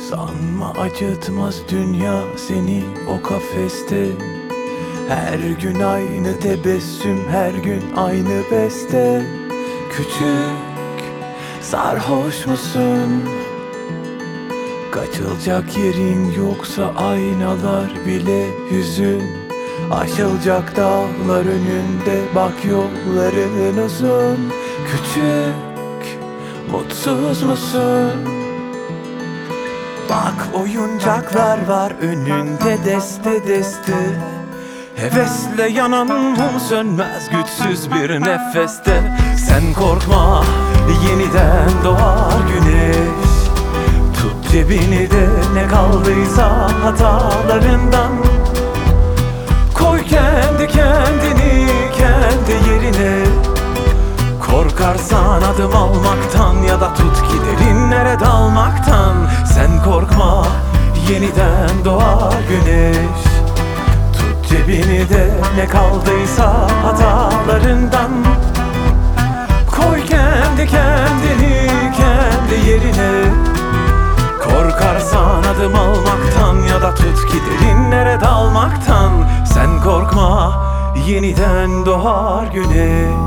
Sanma acıtmaz dünya seni o kafeste. Her gün aynı tebessüm, her gün aynı beste. Küçük, sarhoş musun? Kaçılacak yerin yoksa aynalar bile hüzün. Aşılacak dağlar önünde, bak yolların uzun. Küçük, mutsuz musun? Bak oyuncaklar var önünde deste deste. Hevesle yanan mum sönmez güçsüz bir nefeste. Sen korkma, yeniden doğar güneş. Tut cebini de ne kaldıysa hatalarından. Koy kendi kendini kendi yerine. Korkarsan adım almaktan ya da tut ki derinlere dalmaktan. Sen korkma, yeniden doğar güneş. Tut cebini de ne kaldıysa hatalarından. Koy kendi kendini kendi yerine. Korkarsan adım almaktan ya da tut ki derinlere dalmaktan. Sen korkma, yeniden doğar güneş.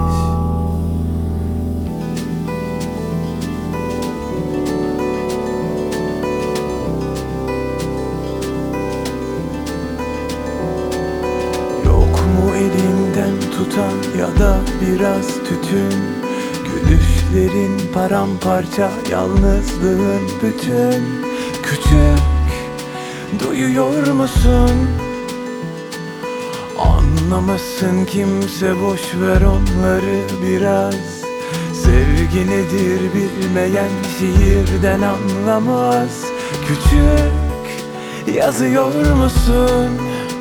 Elinden tutan ya da biraz tütün. Gülüşlerin paramparça, yalnızlığın bütün. Küçük, duyuyor musun? Anlamasın kimse, boş ver onları biraz. Sevgi nedir bilmeyen şiirden anlamaz. Küçük, yazıyor musun?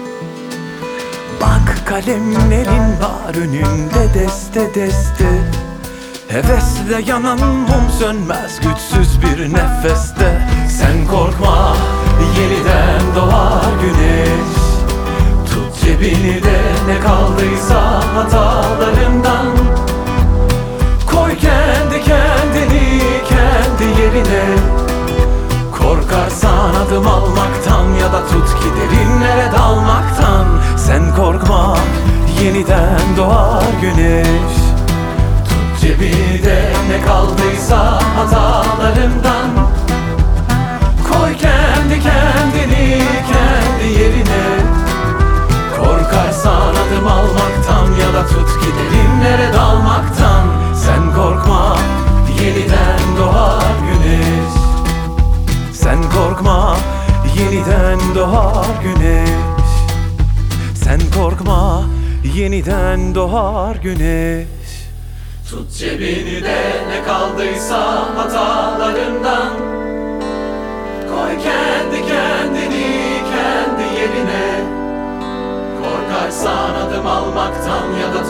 Bak kalemlerin var önünde deste deste. Hevesle yanan mum sönmez güçsüz bir nefeste. Sen korkma, yeniden doğar güneş. Tut cebini de ne kaldıysa hatalarından. Koy kendi kendini kendi yerine. Korkarsan adım almaktan ya da tut ki derinlere dalmaktan. Sen korkma, yeniden doğar güneş. Tut cebini de ne kaldıysa hatalarından. Koy kendi kendini kendi yerine. Korkarsan adım almaktan ya da tut ki derinlere dalmaktan. Sen korkma, yeniden doğar güneş. Sen korkma, yeniden doğar güneş. Sen korkma, yeniden doğar güneş. Tut cebini de ne kaldıysa hatalarından. Koy kendi kendini kendi yerine. Korkarsan adım almaktan ya da